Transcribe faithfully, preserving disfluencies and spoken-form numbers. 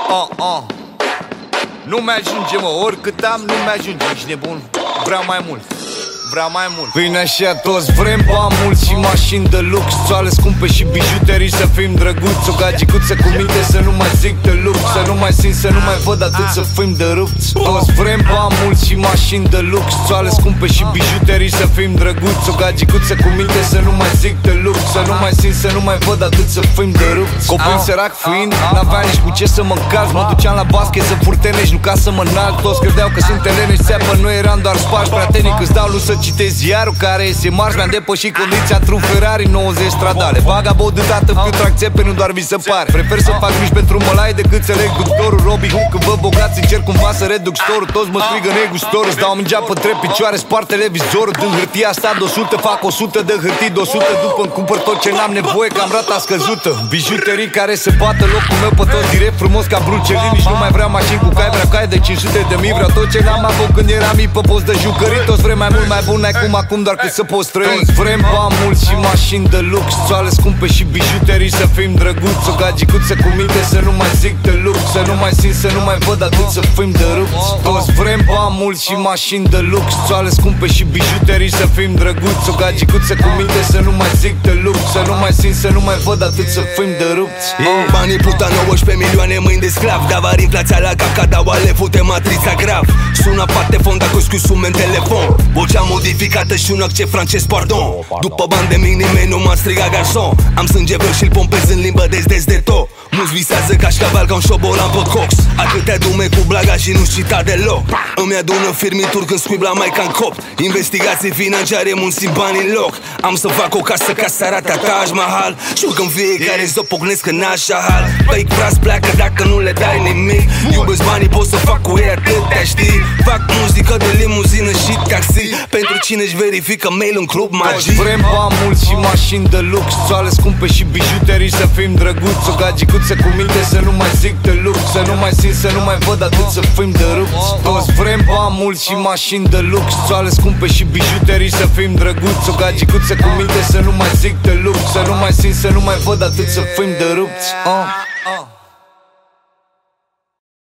uh, uh. Nu mi-ajunge, mă, oricât am, nu mi-ajunge. Ești nebun? Vreau mai mult. Vreau mai mult. Bine așa, toți vrem bani mulți și mașini de lux, țoale scumpe și bijuterii, să fim drăguți. O gagicuță cu minte, să nu mai zic de lux, să nu mai simt, să nu mai văd atât, să fim de rupți. Toți vrem bani mulți și mașini de lux, țoale scumpe și bijuterii, să fim drăguți. O gagicuță cu minte, să nu mai zic de lux, să nu mai simt, să nu mai văd atât, să fim de rupți. Copil sărac fiind, n-aveam nici cu ce să mă încalc. Mă duceam la basket să furtenești, nu ca să mă înalc. Toți credeau că sunt elene și țeapă, noi eram doar sparși. Prietenic îți dau lu să citesc ziarul care iese marș. Mi-am depășit condiția într-un Ferrari nouăzeci stradale. Vagabond de dată, fiu trag țepe, nu doar vi se pare. Prefer să fac griji pentru mălai decât să leg doctorul Robin Hood. Când vă bogați încerc cumva să reduc storul. Toți mă strigă negustorul, îți dau mingea pe trei picioare, spart televizorul. Din hârtia asta de o sută fac o sută de hârtii de o sută. După îmi cumpăr tot ce n-am nevoie, că am rata scăzută. Bijuterii care se bată locul meu pe toți direct, frumos ca Brucelin. Nici nu mai vreau mașini cu cai, vreau cai de cinci sute de mii. Vreau tot ce n-am avut când eram mic pe post de jucării. Toți vrem mai mult, mai bun, n-ai cum acum, doar că să poți trăi. Toți vrem bani mulți și mașini de lux, țoale scumpe și bijuterii, să fim drăguți. O gagicuță cu minte, să nu mai zic de lux, să nu mai simt, să nu mai văd atât, să fim de rupți. Toți vrem bani mulți și mașini de lux, țoale scumpe și bijuterii, să fim drăguți. O gagicuță cu minte, să nu mai zic de lux, să nu mai simt, să nu mai văd atât, să fim de rupți. yeah. Banii puta nouăsprezece milioane mâini de sclav, dar vari inflația la cap, ca dau alevu de matrița grav. Sună patefon dacă scu sume în telefon, vocea modificată și un accent francez, pardon. După bani de mic nimeni nu m-a strigat garson. Am sânge vreo și-l pompez în limbă des-des de tot. Mulți visează cașcaval ca un șobolan pot cox. Atâtea dume cu blaga și nu-ți cita deloc. Îmi adună firmituri când scuip la maica în copt. Investigații financiare, mulți bani în loc. Am să fac o casă ca să arate a Taj Mahal. Știu că-n fiecare zi o pocnesc în așa hal. Fake pras pleacă dacă nu le dai nimic. Iubesc banii, pot să fac cu ei atâtea, știi. Fac muzică de limuzină și taxi, pentru cine-și verifică mail în club magic. Vrem bani mulți și mașini de lux, țoale scumpe și bijuterii, să fim drăguți. O gagicuță cu minte, să nu mai zic de lux, să nu mai simt, să nu mai văd atât, să fim de rupți. Toți vrem bani mulți și mașini de lux, țoale scumpe și bijuterii, să fim drăguți. O gagicuță cu minte, să nu mai zic de lux, să nu mai simt, să nu mai văd atât, să fim de rupți. uh.